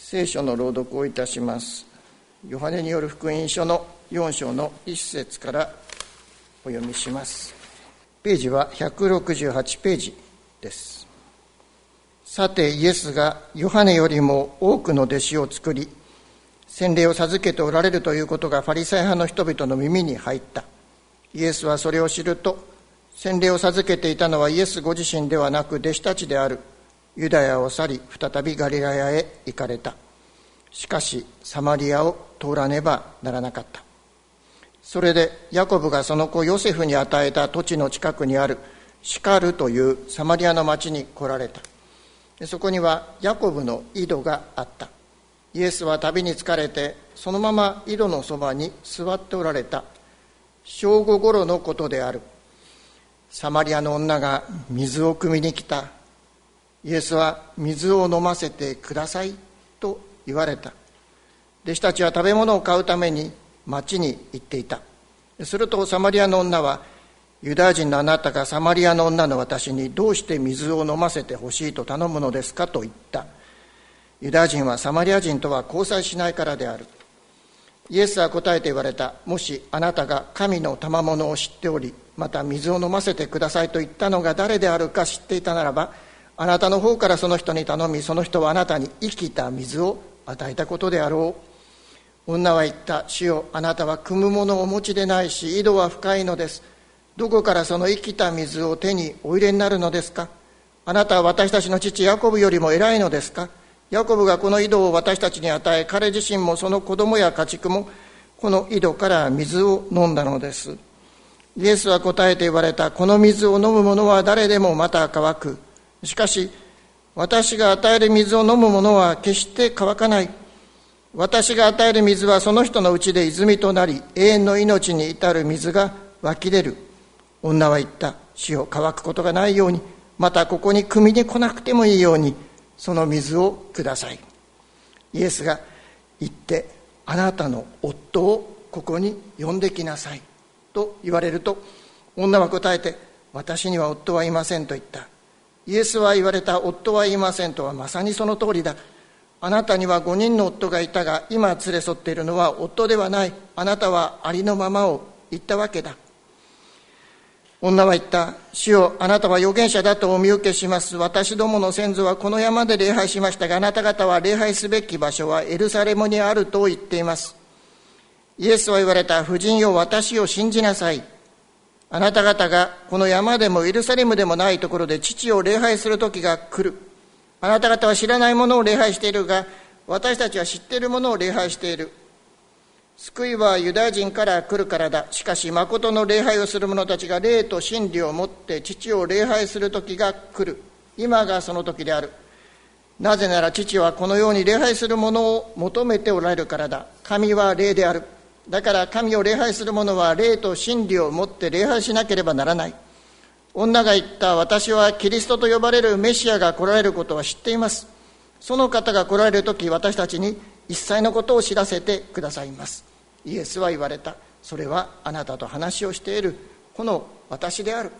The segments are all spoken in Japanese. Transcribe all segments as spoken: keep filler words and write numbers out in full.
聖書の朗読をいたします。ヨハネによる福音書のよん章のいち節からお読みします。ページはひゃくろくじゅうはちページです。さてイエスがヨハネよりも多くの弟子を作り、洗礼を授けておられるということがファリサイ派の人々の耳に入った。イエスはそれを知ると、洗礼を授けていたのはイエスご自身ではなく弟子たちである。ユダヤを去り、再びガリラヤへ行かれた。しかし、サマリアを通らねばならなかった。それで、ヤコブがその子ヨセフに与えた土地の近くにあるシカルというサマリアの町に来られた。そこにはヤコブの井戸があった。イエスは旅に疲れて、そのまま井戸のそばに座っておられた。正午ごろのことである。サマリアの女が水を汲みに来た。イエスは水を飲ませてくださいと言われた。弟子たちは食べ物を買うために町に行っていた。するとサマリアの女は、ユダヤ人のあなたがサマリアの女の私にどうして水を飲ませてほしいと頼むのですかと言った。ユダヤ人はサマリア人とは交際しないからである。イエスは答えて言われた。もしあなたが神の賜物を知っており、また水を飲ませてくださいと言ったのが誰であるか知っていたならば、あなたの方からその人に頼み、その人はあなたに生きた水を与えたことであろう。女は言った。主よ、あなたは汲むものをお持ちでないし、井戸は深いのです。どこからその生きた水を手にお入れになるのですか。あなたは私たちの父ヤコブよりも偉いのですか。ヤコブがこの井戸を私たちに与え、彼自身もその子供や家畜もこの井戸から水を飲んだのです。イエスは答えて言われた。この水を飲む者は誰でもまた乾く。しかし私が与える水を飲む者は決して乾かない。私が与える水はその人のうちで泉となり、永遠の命に至る水が湧き出る。女は言った。主よ、乾くことがないように、またここに汲みに来なくてもいいように、その水をください。イエスが言って、あなたの夫をここに呼んできなさいと言われると、女は答えて、私には夫はいませんと言った。イエスは言われた。夫はいませんとはまさにその通りだ。あなたには五人の夫がいたが、今連れ添っているのは夫ではない。あなたはありのままを言ったわけだ。女は言った。主よ、あなたは預言者だとお見受けします。私どもの先祖はこの山で礼拝しましたが、あなた方は礼拝すべき場所はエルサレムにあると言っています。イエスは言われた。婦人よ、私を信じなさい。あなた方がこの山でもエルサレムでもないところで父を礼拝する時が来る。あなた方は知らないものを礼拝しているが、私たちは知っているものを礼拝している。救いはユダヤ人から来るからだ。しかし誠の礼拝をする者たちが霊と真理をもって父を礼拝する時が来る。今がその時である。なぜなら父はこのように礼拝する者を求めておられるからだ。神は霊である。だから神を礼拝する者は霊と真理をもって礼拝しなければならない。女が言った。私はキリストと呼ばれるメシアが来られることは知っています。その方が来られるとき、私たちに一切のことを知らせてくださいます。イエスは言われた。それはあなたと話をしているこの私である。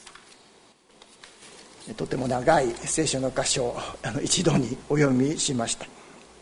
とても長い聖書の箇所を一度にお読みしました。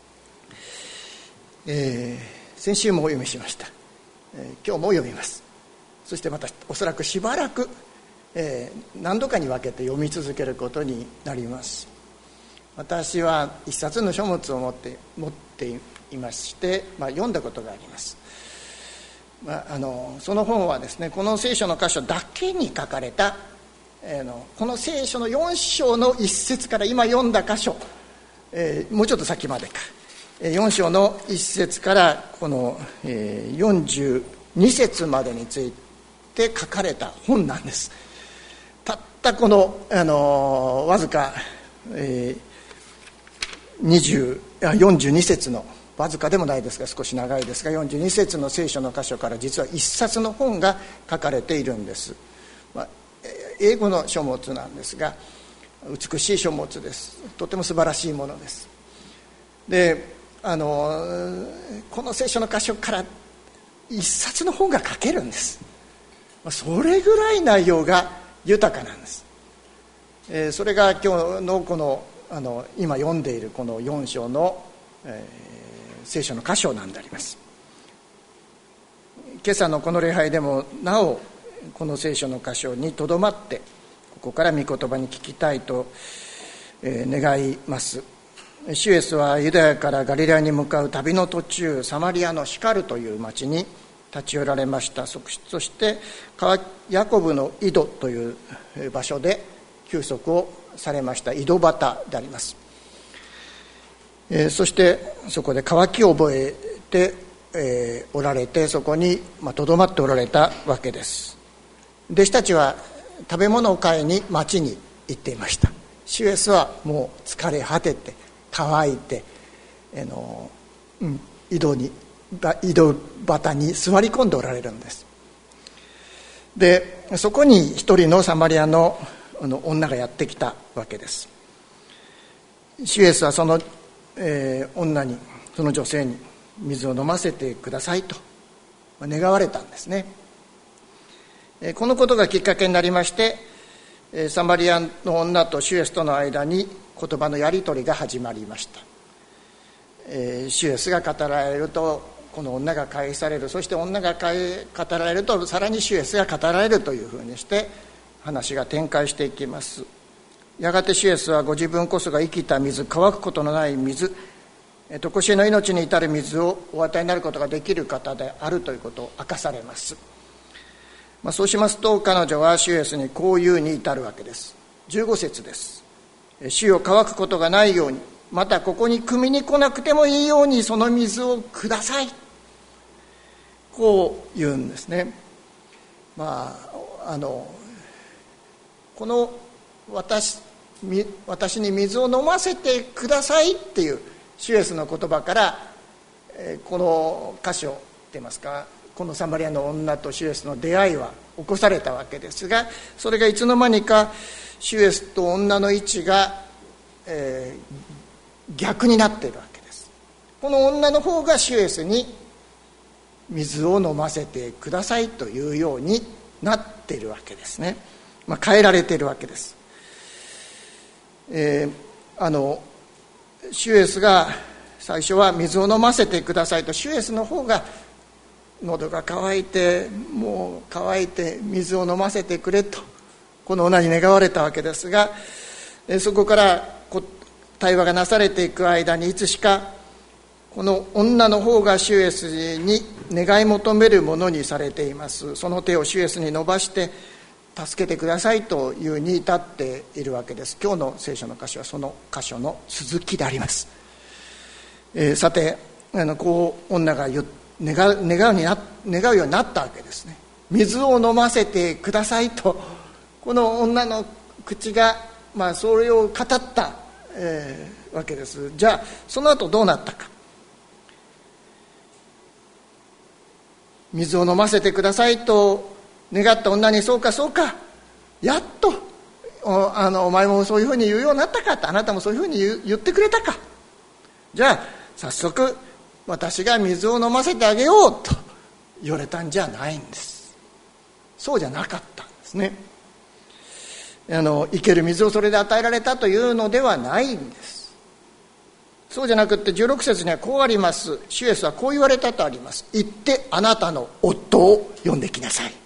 えー、先週もお読みしました。えー、今日も読みます。そしてまたおそらくしばらく、えー、何度かに分けて読み続けることになります。私は一冊の書物を持って持っていまして、まあ、読んだことがあります。まあ、あのその本はですね、この聖書の箇所だけに書かれた、えー、のこの聖書のよん章の一節から今読んだ箇所、えー、もうちょっと先までか、よん章の一節からこの、えー、よんじゅうに節までについて書かれた本なんです。たったこの、あのわずか、えー、にじゅうあよんじゅうに節のわずかでもないですが少し長いですがよんじゅうに節の聖書の箇所から実は一冊の本が書かれているんです。まあ、英語の書物なんですが美しい書物です。とても素晴らしいものです。で、あのこの聖書の箇所から一冊の本が書けるんです。それぐらい内容が豊かなんです。えー、それが今日のこの、あの今読んでいるこのよん章のえー、聖書の箇所なんであります。今朝のこの礼拝でもなおこの聖書の箇所にとどまってここから御言葉に聞きたいと、えー、願います。主イエスはユダヤからガリラヤに向かう旅の途中、サマリアのシカルという町に立ち寄られました。そして川ヤコブの井戸という場所で休息をされました。井戸端であります。えー、そしてそこで渇きを覚えて、えー、おられて、そこにとどまっておられたわけです。弟子たちは食べ物を買いに町に行っていました。主イエスはもう疲れ果てて乾いて、あの、うん、井戸に井戸端に座り込んでおられるんです。でそこに一人のサマリアの、あの女がやってきたわけです。主イエスはそのえー、女にその女性に水を飲ませてくださいと願われたんですね。えー、このことがきっかけになりまして、えー、サマリアの女と主イエスとの間に言葉のやり取りが始まりました。えー、主イエスが語られるとこの女が返される、そして女が語られるとさらに主イエスが語られるというふうにして話が展開していきます。やがて主イエスはご自分こそが生きた水、乾くことのない水、常しえの命に至る水をお与えになることができる方であるということを明かされます。まあ、そうしますと彼女は主イエスにこう言うに至るわけです。じゅうご節です。主よ、乾くことがないように、またここに汲みに来なくてもいいようにその水をください、こう言うんですね。まああのこの私私に水を飲ませてくださいっていう主イエスの言葉から、えー、この箇所っていいますか、このサマリアの女と主イエスの出会いは起こされたわけですが、それがいつの間にか主イエスと女の位置が、えー、逆になっているわけです。この女の方が主イエスに水を飲ませてくださいというようになっているわけですね。まあ、変えられているわけです。えー、あの主イエスが最初は水を飲ませてくださいと、主イエスの方が喉が渇いてもう渇いて水を飲ませてくれとこの女に願われたわけですが、えー、そこから対話がなされていく間にいつしかこの女の方が主イエスに願い求めるものにされています。その手を主イエスに伸ばして助けてくださいというに至っているわけです。今日の聖書の箇所はその箇所の続きであります。えー、さてあのこう女が願う、願うにな願うようになったわけですね。水を飲ませてくださいとこの女の口が、まあ、それを語った、えー、わけです。じゃあその後どうなったか。水を飲ませてくださいと願った女に、そうかそうか、やっと お, あのお前もそういうふうに言うようになったかって、あなたもそういうふうに 言, 言ってくれたか、じゃあ早速私が水を飲ませてあげようと言われたんじゃないんです。そうじゃなかったんですね。あの生ける水をそれで与えられたというのではないんです。そうじゃなくってじゅうろく節にはこうあります。主イエスはこう言われたとあります。行ってあなたの夫を呼んできなさい。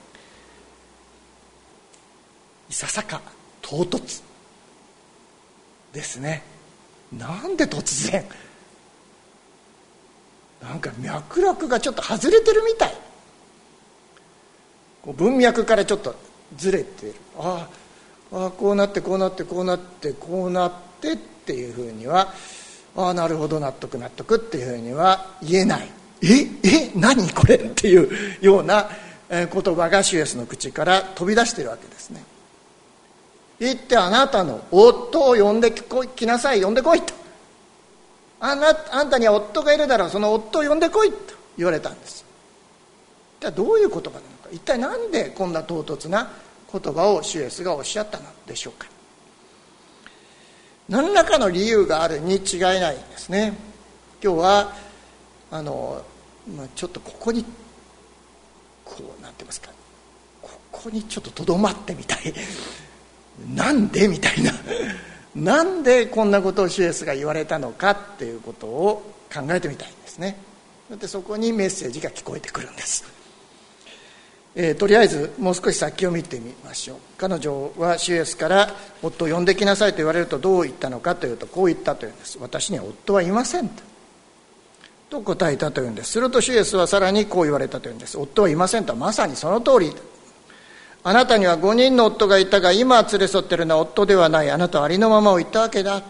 いささか唐突ですね。なんで突然、なんか脈絡がちょっと外れてるみたい、こう文脈からちょっとずれている。ああ、あこうなってこうなってこうなってこうなってっていうふうには、ああなるほど、納得納得っていうふうには言えない。ええ何これっていうような言葉が主イエスの口から飛び出しているわけですね。行ってあなたの夫を呼んできなさい、呼んでこいと。あなあんたには夫がいるだろう、その夫を呼んでこいと言われたんです。じゃあどういう言葉なのか、一体何でこんな唐突な言葉を主イエスがおっしゃったのでしょうか。何らかの理由があるに違いないんですね。今日はあの、まあ、ちょっとここにこうなんて言いますか、ここにちょっととどまってみたいなんでみたいななんでこんなことを主イエスが言われたのかっていうことを考えてみたいんですね。だってそこにメッセージが聞こえてくるんです。えー、とりあえずもう少し先を見てみましょう。彼女は主イエスから夫を呼んできなさいと言われるとどう言ったのかというと、こう言ったというんです。私には夫はいませんとと答えたというんです。すると主イエスはさらにこう言われたというんです。夫はいませんとはまさにその通り。あなたにはごにんの夫がいたが、今連れ添っているのは夫ではない。あなたはありのままを言ったわけだ。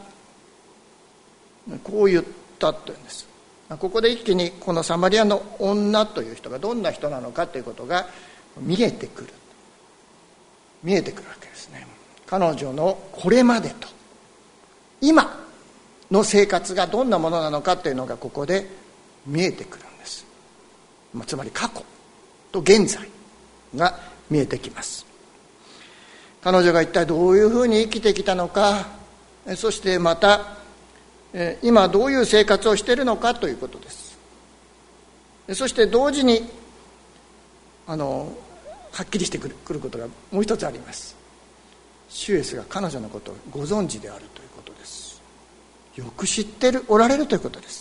こう言ったというんです。ここで一気にこのサマリアの女という人がどんな人なのかということが見えてくる見えてくるわけですね。彼女のこれまでと今の生活がどんなものなのかというのがここで見えてくるんです。つまり過去と現在が見えてきます。彼女が一体どういうふうに生きてきたのか、そしてまた今どういう生活をしているのかということです。そして同時にあのはっきりしてくることがもう一つあります。主イエスが彼女のことをご存知であるということです。よく知ってるおられるということです。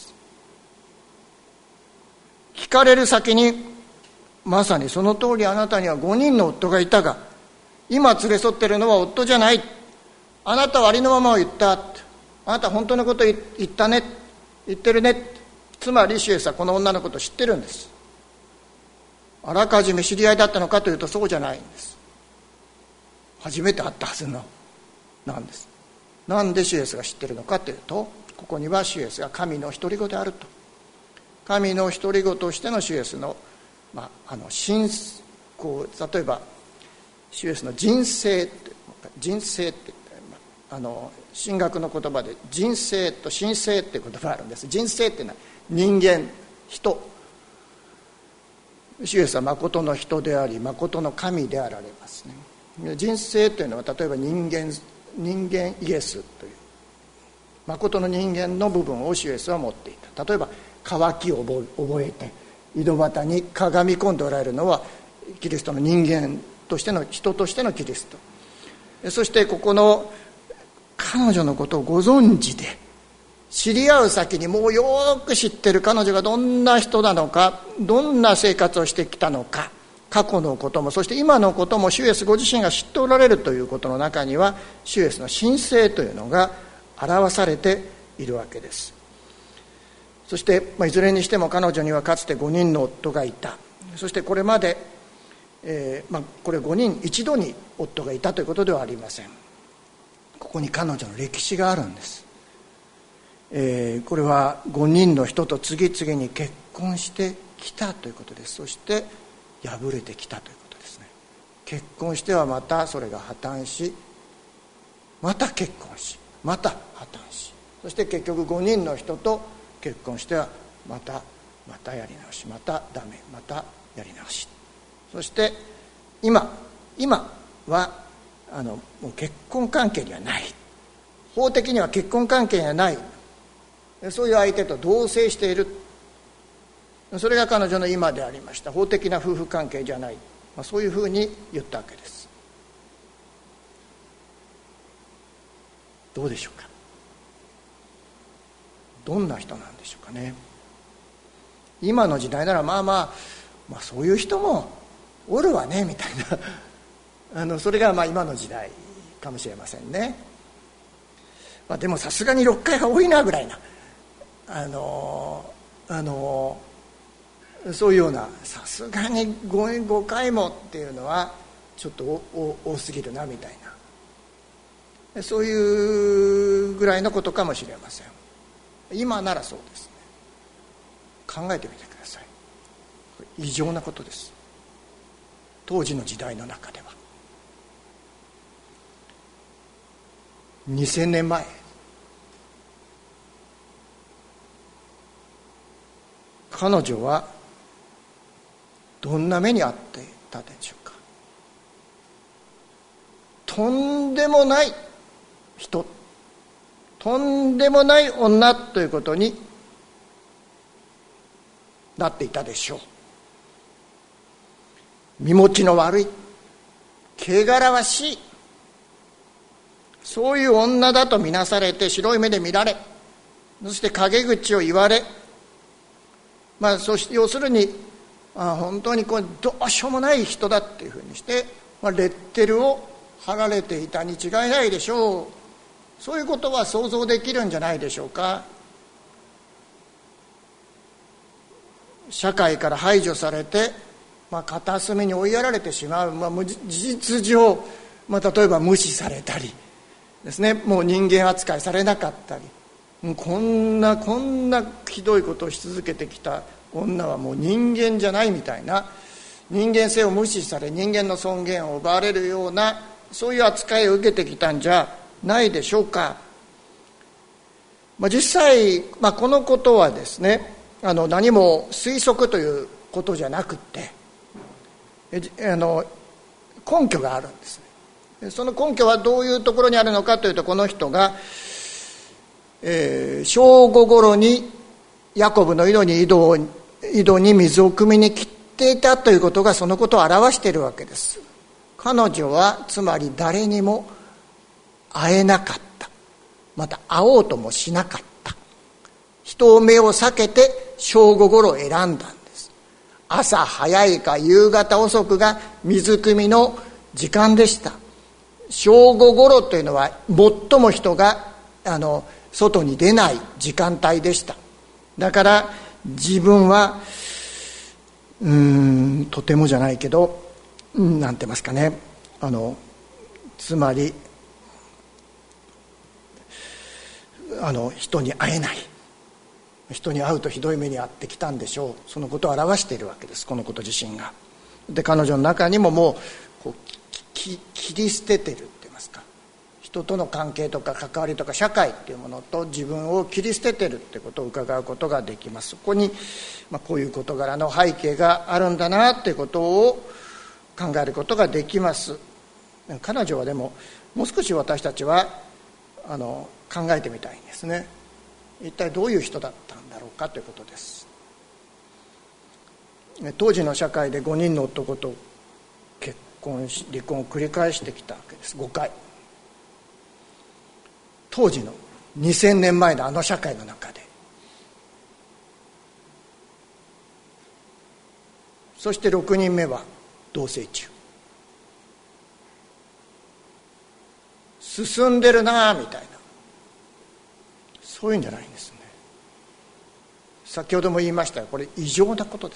聞かれる先に、まさにその通り、あなたにはごにんの夫がいたが、今連れ添っているのは夫じゃない。あなたはありのままを言った。あなた本当のことを言ったね、言ってるね。つまり主イエスはこの女のことを知ってるんです。あらかじめ知り合いだったのかというとそうじゃないんです。初めて会ったはずのなんです。なんで主イエスが知ってるのかというと、ここには主イエスが神の独り子であると。神の独り子としての主イエスの、まあ、あの信こう例えば主イエスの人生って人生ってあの神学の言葉で人生と神聖っていう言葉があるんです。人生っていうのは人間、人。主イエスは誠の人であり誠の神であられますね。人生というのは例えば人間人間イエスという誠の人間の部分を主イエスは持っていた。例えば渇きを覚えて井戸端にかがみ込んでおられるのはキリストの人間としての人としてのキリスト。そしてここの彼女のことをご存知で知り合う先にもうよく知ってる彼女がどんな人なのか、どんな生活をしてきたのか、過去のこともそして今のことも主イエスご自身が知っておられるということの中には主イエスの神聖というのが表されているわけです。そして、まあ、いずれにしても彼女にはかつてごにんの夫がいた。そしてこれまで、えーまあ、これごにん一度に夫がいたということではありません。ここに彼女の歴史があるんです。えー、これはごにんの人と次々に結婚してきたということです。そして破れてきたということですね。結婚してはまたそれが破綻し、また結婚し、また破綻し、そして結局ごにんの人と結婚してはまたまたやり直し、またダメ、またやり直し、そして今今はあのもう結婚関係にはない、法的には結婚関係にはない、そういう相手と同棲している。それが彼女の今でありました。法的な夫婦関係じゃない、まあ、そういうふうに言ったわけです。どうでしょうか。どんな人なんでしょうかね。今の時代ならまあまあ、まあ、そういう人もおるわねみたいなあのそれがまあ今の時代かもしれませんね。まあ、でもさすがにろっかいが多いなぐらいなあのあのそういうような、さすがに 5, 5回もっていうのはちょっと多すぎるなみたいな、そういうぐらいのことかもしれません。今ならそうですね。考えてみてください。異常なことです。当時の時代の中ではにせんねんまえ、彼女はどんな目に遭っていたでしょうか。とんでもない人、とんでもない女ということになっていたでしょう。身持ちの悪い、汚らわしい、 そういう女だと見なされて、白い目で見られ、そして陰口を言われ、まあ、そして要するにあ本当にこれどうしようもない人だっていうふうにして、まあ、レッテルを貼られていたに違いないでしょう。そういうことは想像できるんじゃないでしょうか。社会から排除されて、まあ、片隅に追いやられてしまう、まあ、事実上、まあ、例えば無視されたりですね、もう人間扱いされなかったり、もうこんなこんなひどいことをし続けてきた女はもう人間じゃないみたいな、人間性を無視され人間の尊厳を奪われるような、そういう扱いを受けてきたんじゃないでしょうか。まあ、実際、まあ、このことはですね、あの何も推測ということじゃなくってあの根拠があるんですね。その根拠はどういうところにあるのかというと、この人が、えー、正午ごろにヤコブの井戸に井戸を井戸に水を汲みに来ていたということがそのことを表しているわけです。彼女はつまり誰にも会えなかった、また会おうともしなかった。人目を避けて正午ごろを選んだんです。朝早いか夕方遅くが水汲みの時間でした。正午ごろというのは最も人があの外に出ない時間帯でした。だから自分はうーんとてもじゃないけど、なんて言いますかね、あのつまりあの人に会えない、人に会うとひどい目に遭ってきたんでしょう。そのことを表しているわけです、このこと自身が。で彼女の中にももうこうきき切り捨ててるって言いますか、人との関係とか関わりとか社会っていうものと自分を切り捨ててるってことを伺うことができます。そこに、まあ、こういう事柄の背景があるんだなっていうことを考えることができます。彼女はでももう少し私たちはあの考えてみたいんですね。一体どういう人だったんだろうかということです。当時の社会でごにんの男と結婚し離婚を繰り返してきたわけです。ごかい。当時のにせんねんまえのあの社会の中で、そしてろくにんめは同棲中。進んでるなみたいな、そういうんじゃないんですね。先ほども言いましたが、これ異常なことです。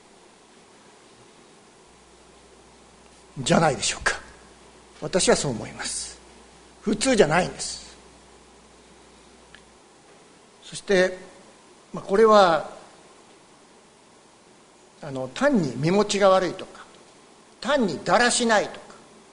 じゃないでしょうか。私はそう思います。普通じゃないんです。そして、まあ、これはあの単に身持ちが悪いとか、単にだらしないとか、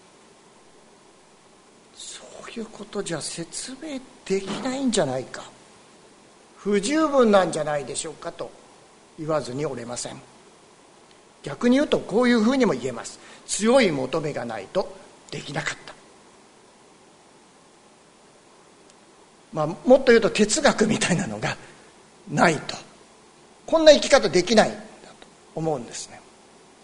そういうことじゃ説明できないんじゃないか、不十分なんじゃないでしょうかと言わずにおれません。逆に言うとこういうふうにも言えます。強い求めがないとできなかった。まあ、もっと言うと哲学みたいなのがないとこんな生き方できないんだと思うんですね。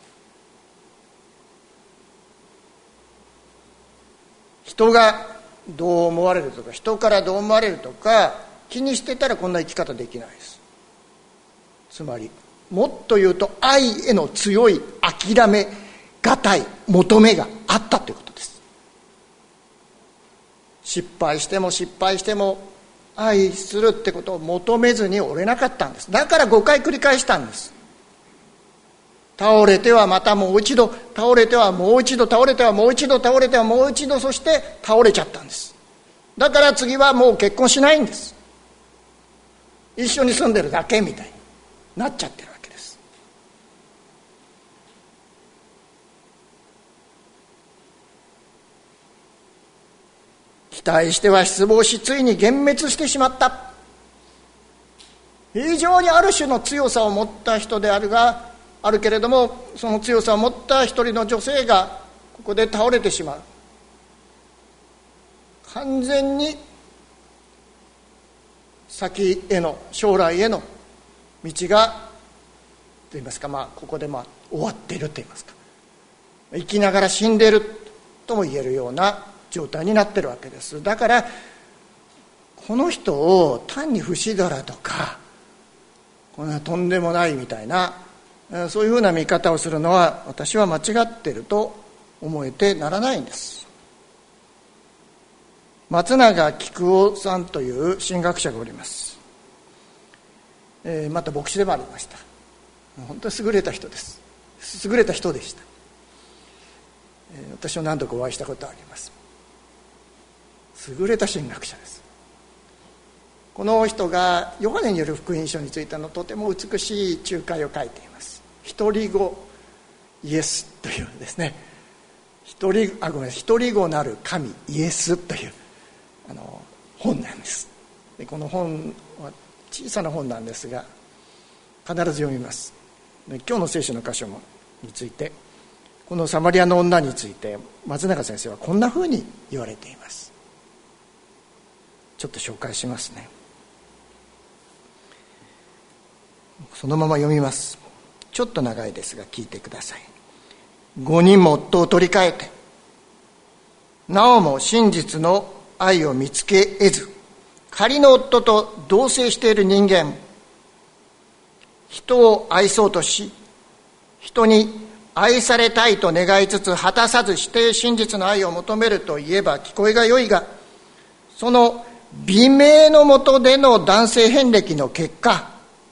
人がどう思われるとか、人からどう思われるとか気にしてたらこんな生き方できないです。つまりもっと言うと愛への強い諦めがたい求めがあったということです。失敗しても失敗しても愛するってことを求めずにおれなかったんです。だからごかい繰り返したんです。倒れてはまたもう一度、倒れてはもう一度、倒れてはもう一度、倒れてはもう一度、そして倒れちゃったんです。だから次はもう結婚しないんです。一緒に住んでるだけみたいになっちゃってるわけです。期待しては失望し、ついに幻滅してしまった。非常にある種の強さを持った人であるがあるけれども、その強さを持った一人の女性がここで倒れてしまう。完全に先への将来への道がといいますか、まあここでまあ終わっているといいますか、生きながら死んでいるとも言えるような状態になってるわけです。だからこの人を単に不死だらとかこんなとんでもないみたいな、そういうふうな見方をするのは私は間違っていると思えてならないんです。松永菊夫さんという神学者がおります。えー、また牧師でもありました。本当に優れた人です。優れた人でした。えー、私は何度かお会いしたことがあります。優れた神学者です。この人がヨハネによる福音書についてのとても美しい仲介を書いています。独り子イエスというですね、一人あごめん独り子なる神イエスというあの本なんです。でこの本は小さな本なんですが必ず読みます。で今日の聖書の箇所もについてこのサマリアの女について松永先生はこんなふうに言われています。ちょっと紹介しますね。そのまま読みます。ちょっと長いですが聞いてください。五人も夫を取り替えてなおも真実の愛を見つけ得ず仮の夫と同棲している人間、人を愛そうとし人に愛されたいと願いつつ果たさずして真実の愛を求めるといえば聞こえが良いが、その美名のもとでの男性遍歴の結果、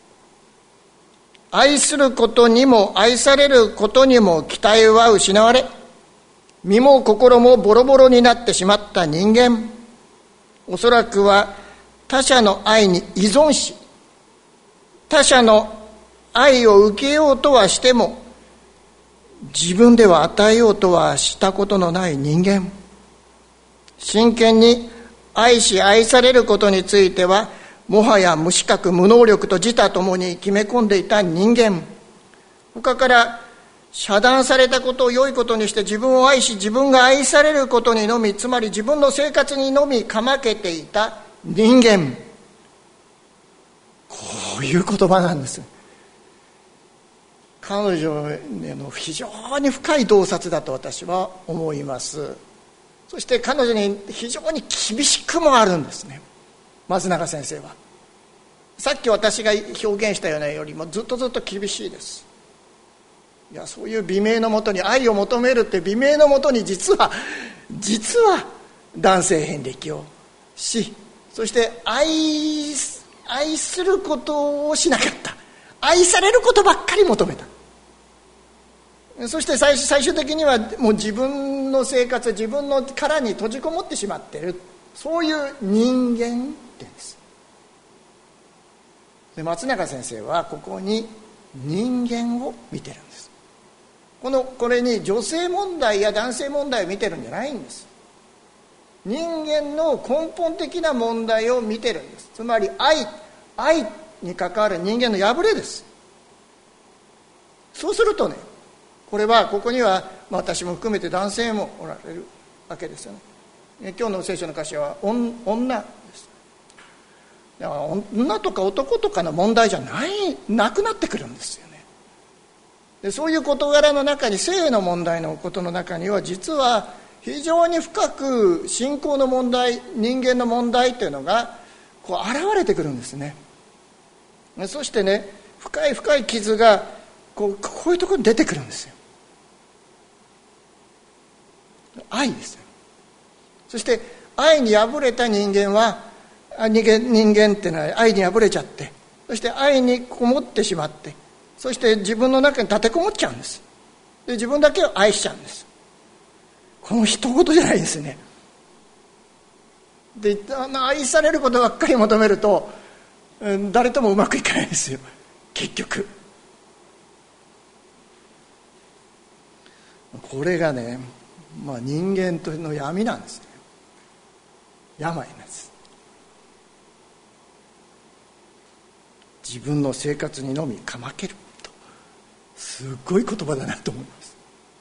愛することにも愛されることにも期待は失われ、身も心もボロボロになってしまった人間、おそらくは他者の愛に依存し、他者の愛を受けようとはしても自分では与えようとはしたことのない人間、真剣に愛し愛されることについてはもはや無資格無能力と自他ともに決め込んでいた人間、他から遮断されたことを良いことにして自分を愛し自分が愛されることにのみ、つまり自分の生活にのみかまけていた人間、こういう言葉なんです。彼女の非常に深い洞察だと私は思います。そして彼女に非常に厳しくもあるんですね、松永先生は。さっき私が表現したようなよりもずっとずっと厳しいです。いや、そういう美名のもとに愛を求めるって美名のもとに実は実は男性遍歴をし、そして愛愛することをしなかった、愛されることばっかり求めた。そして最終、最終的にはもう自分の生活、自分の殻に閉じこもってしまっている、そういう人間って言うんです。で松永先生はここに人間を見てるんです。このこれに女性問題や男性問題を見てるんじゃないんです。人間の根本的な問題を見てるんです。つまり愛愛に関わる人間の破れです。そうするとね、これはここには、まあ、私も含めて男性もおられるわけですよね。今日の聖書の箇所は女です。だから女とか男とかの問題じゃないなくなってくるんですよね。でそういう事柄の中に、性の問題のことの中には実は非常に深く信仰の問題、人間の問題というのがこう現れてくるんですね。そしてね、深い深い傷がこう、こういうところに出てくるんですよ。愛ですよ。そして愛に破れた人間は人間、人間っていうのは愛に破れちゃって、そして愛にこもってしまって、そして自分の中に立てこもっちゃうんです。で自分だけを愛しちゃうんです。この一言じゃないですね。で愛されることばっかり求めると誰ともうまくいかないですよ、結局。これがね、まあ、人間との闇なんですね。病なんです。自分の生活にのみかまけると、すごい言葉だなと思います。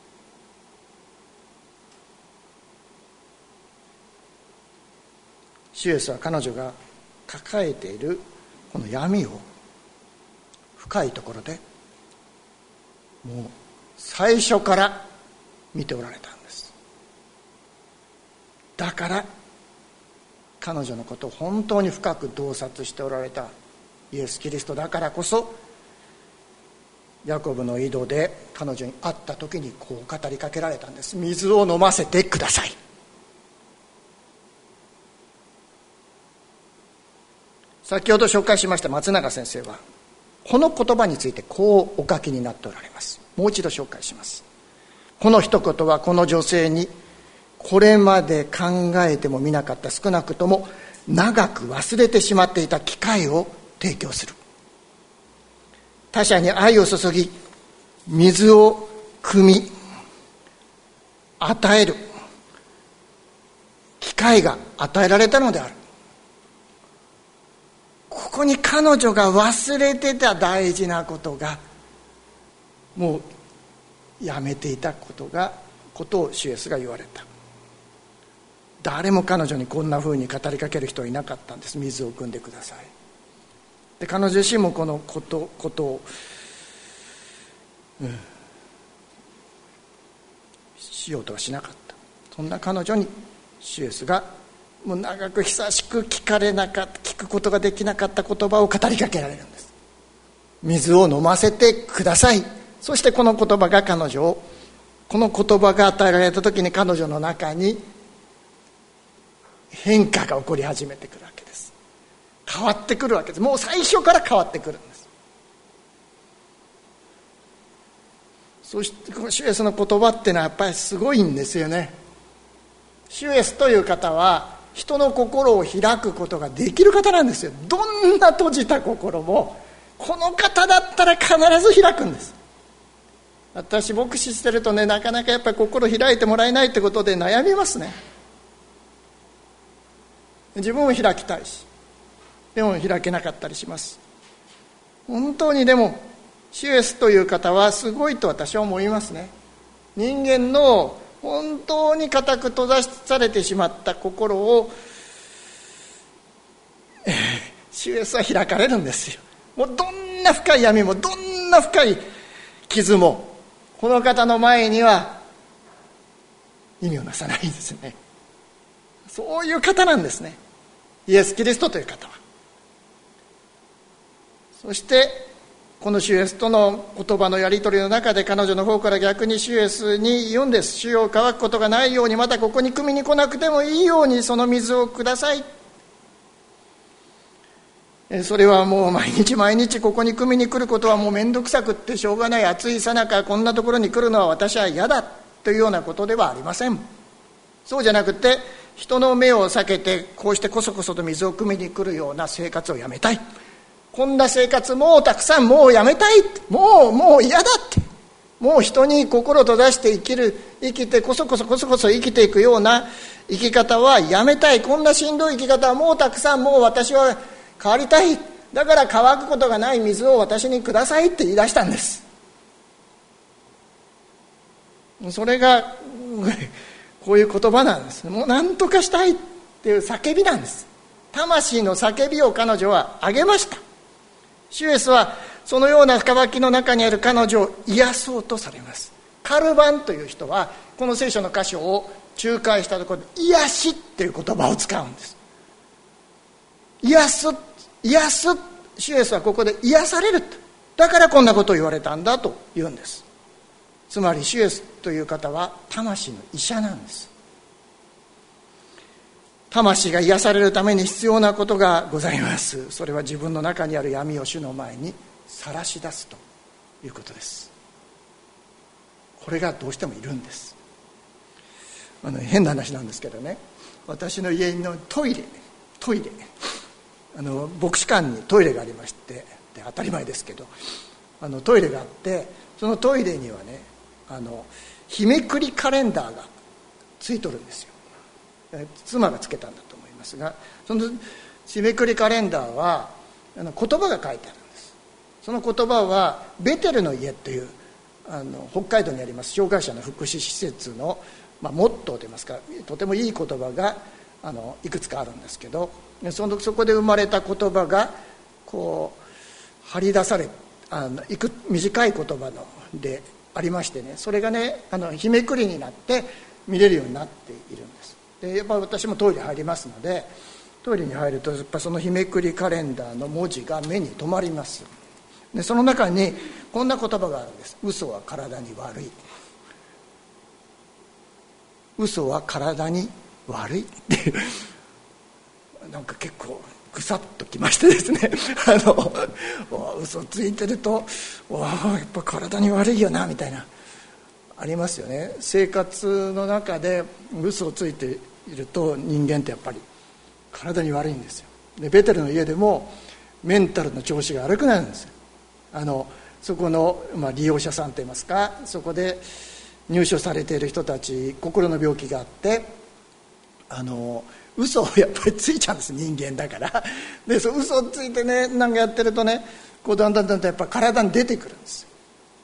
主イエスは彼女が抱えているこの闇を深いところでもう最初から見ておられたんです。 だから彼女のことを本当に深く洞察しておられたイエス・キリストだからこそ、ヤコブの井戸で彼女に会った時にこう語りかけられたんです。水を飲ませてください。先ほど紹介しました松永先生はこの言葉についてこうお書きになっておられます。もう一度紹介します。この一言はこの女性にこれまで考えてもみなかった、少なくとも長く忘れてしまっていた機会を提供する。他者に愛を注ぎ、水を汲み与える機会が与えられたのである。ここに彼女が忘れてた大事なことが、もうやめていたことがことを主イエスが言われた。誰も彼女にこんなふうに語りかける人はいなかったんです。水を汲んでください。で彼女自身もこのことことを、うん、しようとはしなかった。そんな彼女に主イエスがもう長く久しく聞かれなかった聞くことができなかった言葉を語りかけられるんです。水を飲ませてください。そしてこの言葉が彼女をこの言葉が与えられた時に彼女の中に変化が起こり始めてくるわけです。変わってくるわけです。もう最初から変わってくるんです。そしてこの主イエスの言葉っていうのはやっぱりすごいんですよね。主イエスという方は人の心を開くことができる方なんですよ。どんな閉じた心もこの方だったら必ず開くんです。私牧師してるとね、なかなかやっぱり心開いてもらえないってことで悩みますね。自分を開きたいし、でも開けなかったりします。本当にでも主イエスという方はすごいと私は思いますね。人間の本当に固く閉ざされてしまった心を、えー、主イエスは開かれるんですよ。もうどんな深い闇もどんな深い傷もこの方の前には意味をなさないんですね。そういう方なんですね、イエス・キリストという方は。そしてこの主イエスとの言葉のやり取りの中で彼女の方から逆に主イエスに言うんです。主を乾くことがないように、またここに汲みに来なくてもいいようにその水をください。それはもう毎日毎日ここに汲みに来ることはもうめんどくさくってしょうがない、暑いさなかこんなところに来るのは私は嫌だというようなことではありません。そうじゃなくて、人の目を避けてこうしてこそこそと水を汲みに来るような生活をやめたい。こんな生活もうたくさんもうやめたい。もうもう嫌だって。もう人に心を閉ざして生きる、生きてこそこそこそこそ生きていくような生き方はやめたい。こんなしんどい生き方はもうたくさん、もう私は変わりたい。だから乾くことがない水を私にくださいって言い出したんです。それがこういう言葉なんです。もう何とかしたいっていう叫びなんです。魂の叫びを彼女は上げました。主イエスはそのような深脇の中にある彼女を癒そうとされます。カルバンという人はこの聖書の箇所を仲介したところで癒しっていう言葉を使うんです。癒す、癒す。主イエスはここで癒される。だからこんなことを言われたんだと言うんです。つまり主イエスという方は魂の医者なんです。魂が癒されるために必要なことがございます。それは自分の中にある闇を主の前に晒し出すということです。これがどうしてもいるんです。あの変な話なんですけどね、私の家のトイレトイレあの牧師館にトイレがありまして、で当たり前ですけど、あのトイレがあって、そのトイレにはね、あの日めくりカレンダーがついとるんですよ。妻がつけたんだと思いますが、その日めくりカレンダーはあの言葉が書いてあるんです。その言葉はベテルの家というあの北海道にあります障害者の福祉施設の、まあ、モットーといいますか、とてもいい言葉があのいくつかあるんですけど、そのそこで生まれた言葉がこう張り出されあのいく短い言葉のでありましてね、それがね、あの日めくりになって見れるようになっているんです。 でやっぱ私もトイレ入りますので、トイレに入るとやっぱその日めくりカレンダーの文字が目に留まります。でその中にこんな言葉があるんです。嘘は体に悪い、嘘は体に悪いっていうなんか結構ぐさっときましてですねあの嘘ついてるとわあやっぱ体に悪いよなみたいなありますよね。生活の中で嘘をついていると人間ってやっぱり体に悪いんですよ。でベテルの家でもメンタルの調子が悪くなるんですよ。あのそこの、まあ、利用者さんといいますか、そこで入所されている人たち、心の病気があってあの嘘をやっぱりついちゃうんです、人間だから。でその嘘をついてねなんかやってるとね、こうだんだんだんだんやっぱ体に出てくるんですよ、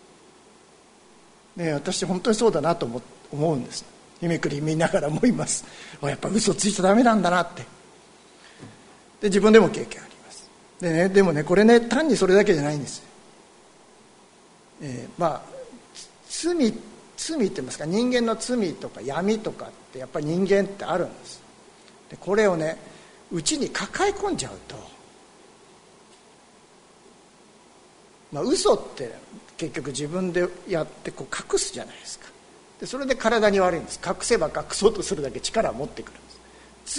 ね、私本当にそうだなと思思うんです。日めくり見ながら思います。やっぱ嘘ついちゃダメなんだなって。で自分でも経験あります。でね、でもねこれね単にそれだけじゃないんです、えー、まあ罪罪って言いますか、人間の罪とか闇とかってやっぱり人間ってあるんです。でこれをねうちに抱え込んじゃうと、まあ嘘って結局自分でやってこう隠すじゃないですか。でそれで体に悪いんです。隠せば隠そうとするだけ力を持ってくるんです。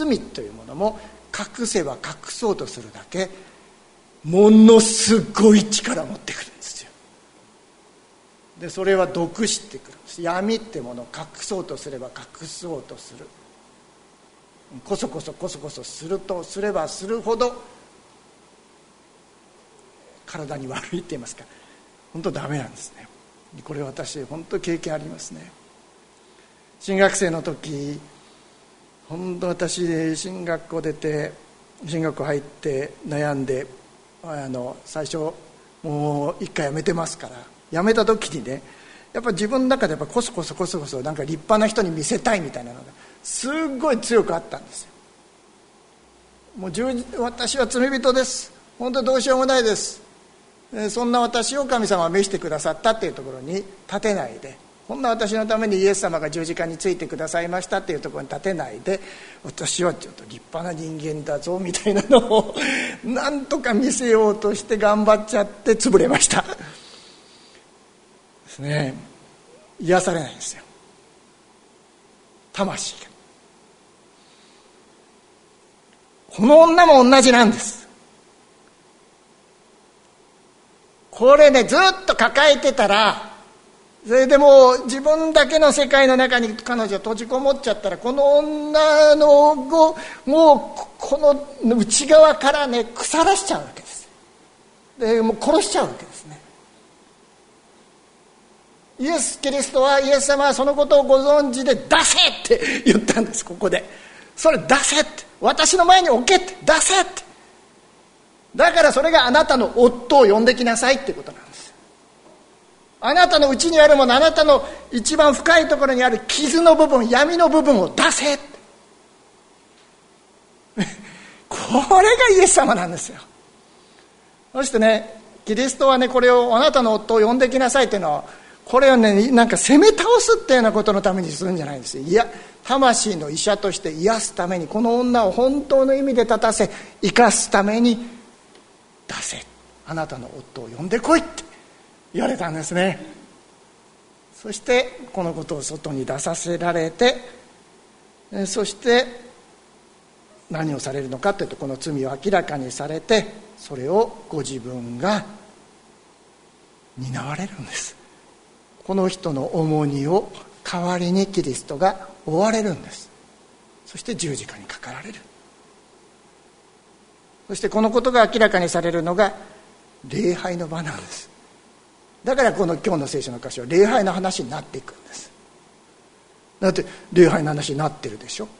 罪というものも隠せば隠そうとするだけものすごい力を持ってくるんですよ。でそれは毒してくるんです。闇ってものを隠そうとすれば隠そうとする、こそこそこそこそするとすればするほど体に悪いって言いますか、本当ダメなんですね。これ私本当経験ありますね。進学生の時本当私進学校出て進学校入って悩んで、あの最初もう一回辞めてますから、辞めた時にねやっぱ自分の中でやっぱコソコソコソコソなんか立派な人に見せたいみたいなのがすっごい強くあったんですよ。もう私は罪人です、本当どうしようもないです、そんな私を神様は召してくださったっていうところに立てないで、こんな私のためにイエス様が十字架についてくださいましたっていうところに立てないで、私はちょっと立派な人間だぞみたいなのをなんとか見せようとして頑張っちゃって潰れましたですね。癒されないんですよ、魂が。この女も同じなんです。これねずっと抱えてたら、それでもう自分だけの世界の中に彼女閉じこもっちゃったら、この女の子もうこの内側からね腐らしちゃうわけです。でもう殺しちゃうわけですね。イエス・キリストはイエス様はそのことをご存知で出せって言ったんです。ここでそれ出せって、私の前に置けって出せって、だからそれがあなたの夫を呼んできなさいってことなんです。あなたの内にあるもの、あなたの一番深いところにある傷の部分、闇の部分を出せってこれがイエス様なんですよ。そしてねキリストはねこれをあなたの夫を呼んできなさいっていうのは、これをねなんか責め倒すっていうようなことのためにするんじゃないんですよ。いや魂の医者として癒すために、この女を本当の意味で立たせ生かすために出せ、あなたの夫を呼んでこいって言われたんですね。そしてこのことを外に出させられて、そして何をされるのかというと、この罪を明らかにされて、それをご自分が担われるんです。この人の重荷を代わりにキリストが負われるんです。そして十字架にかかられる。そしてこのことが明らかにされるのが礼拝の場なんです。だからこの今日の聖書の箇所は礼拝の話になっていくんです。だって礼拝の話になってるでしょ。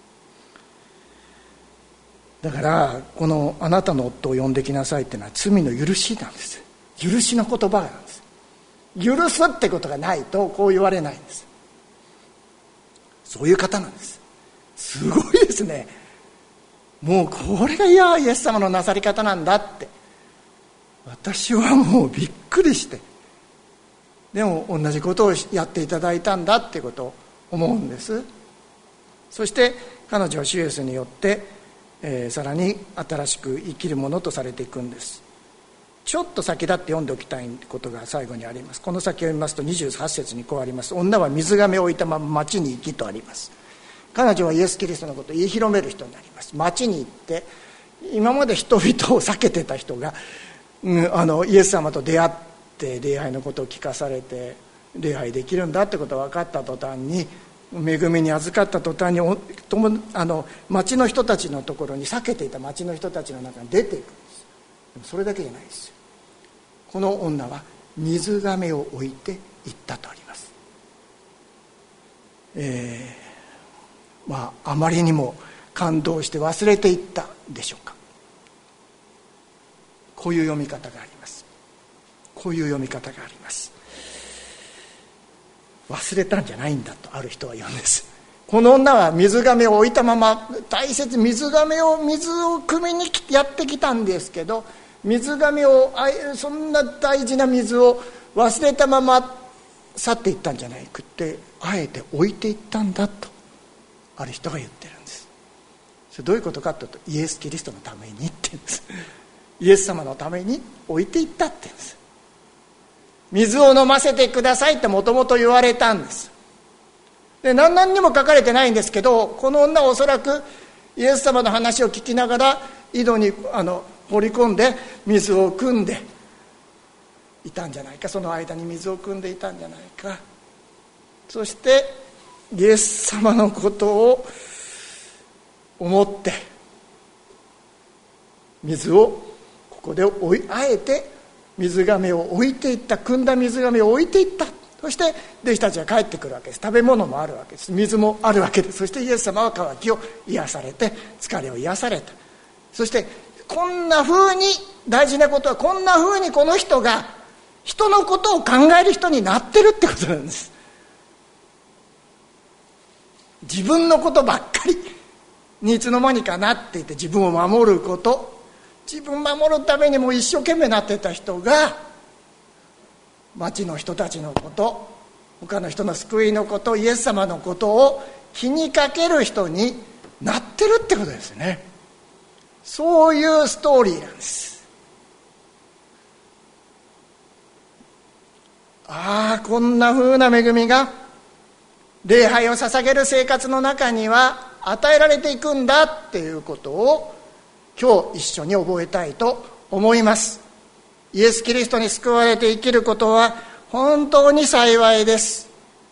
だからこのあなたの夫を呼んできなさいっていうのは罪の許しなんです。許しの言葉なんです。許すってことがないとこう言われないんです。そういう方なんです。すごいですね。もうこれがいやイエス様のなさり方なんだって、私はもうびっくりして、でも同じことをやっていただいたんだってことを思うんです。 そして彼女は主イエスによって、えー、さらに新しく生きるものとされていくんです。ちょっと先立って読んでおきたいことが最後にあります。この先読みますとにじゅうはち節にこうあります。女は水がめを置いたまま町に行きとあります。彼女はイエス・キリストのことを言い広める人になります。町に行って今まで人々を避けてた人が、うん、あのイエス様と出会って礼拝のことを聞かされて礼拝できるんだってことが分かった途端に、恵みに預かった途端にあの町の人たちのところに、避けていた町の人たちの中に出ていくんです。でもそれだけじゃないですよ。この女は水がめを置いて行ったとあります。えー、まああまりにも感動して忘れていったでしょうか。こういう読み方があります。こういう読み方があります。忘れたんじゃないんだとある人は言うんです。この女は水がめを置いたまま、大切水がめを水を汲みにやってきたんですけど、水がめをそんな大事な水を忘れたまま去っていったんじゃないくって、あえて置いていったんだとある人が言ってるんです。それどういうことかというと、イエス・キリストのためにって言うんです。イエス様のために置いていったって言うんです。水を飲ませてくださいってもともと言われたんです。で何々にも書かれてないんですけど、この女はおそらくイエス様の話を聞きながら井戸にあの放り込んで水を汲んでいたんじゃないか。その間に水を汲んでいたんじゃないか。そしてイエス様のことを思って水をここで置いあえて水がめを置いていった。汲んだ水がめを置いていった。そして弟子たちは帰ってくるわけです。食べ物もあるわけです。水もあるわけです。そしてイエス様は渇きを癒されて、疲れを癒された。そしてこんな風に、大事なことはこんな風にこの人が人のことを考える人になってるってことなんです。自分のことばっかりにいつの間にかなっていて、自分を守ること、自分を守るためにも一生懸命なってた人が、町の人たちのこと、他の人の救いのこと、イエス様のことを気にかける人になってるってことですね。そういうストーリーなんです。ああ、こんな風な恵みが礼拝を捧げる生活の中には与えられていくんだっていうことを今日一緒に覚えたいと思います。イエス・キリストに救われて生きることは本当に幸いです。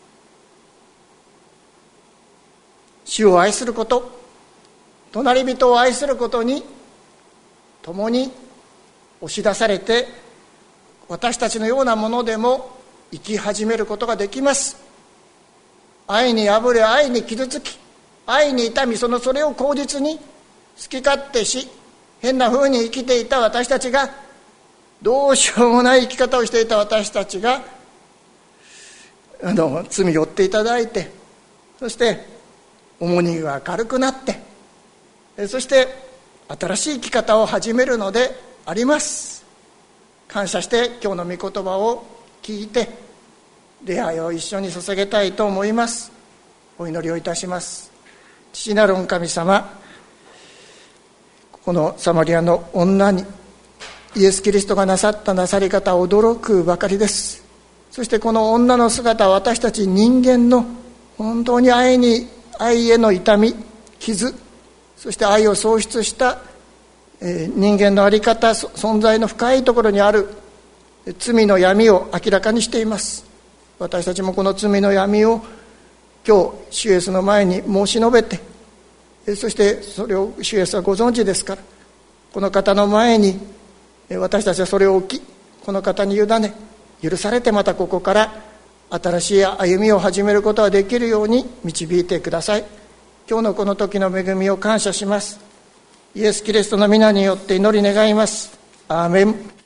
主を愛すること、隣人を愛することに共に押し出されて、私たちのようなものでも生き始めることができます。愛にあぶれ、愛に傷つき、愛に痛み、そのそれを口実に好き勝手し、変な風に生きていた私たちが、どうしようもない生き方をしていた私たちが、あの罪を負っていただいて、そして重荷が軽くなって、そして新しい生き方を始めるのであります。感謝して今日の御言葉を聞いて礼拝を一緒に捧げたいと思います。お祈りをいたします。父なる御神様、このサマリアの女にイエス・キリストがなさったなさり方は驚くばかりです。そしてこの女の姿は私たち人間の本当に愛に愛への痛み、傷、そして愛を喪失した、えー、人間の在り方、存在の深いところにある罪の闇を明らかにしています。私たちもこの罪の闇を今日主イエスの前に申し述べて、そしてそれを主イエスはご存知ですから、この方の前に私たちはそれを置き、この方に委ね、許されてまたここから新しい歩みを始めることができるように導いてください。今日のこの時の恵みを感謝します。イエス・キリストの皆によって祈り願います。アーメン。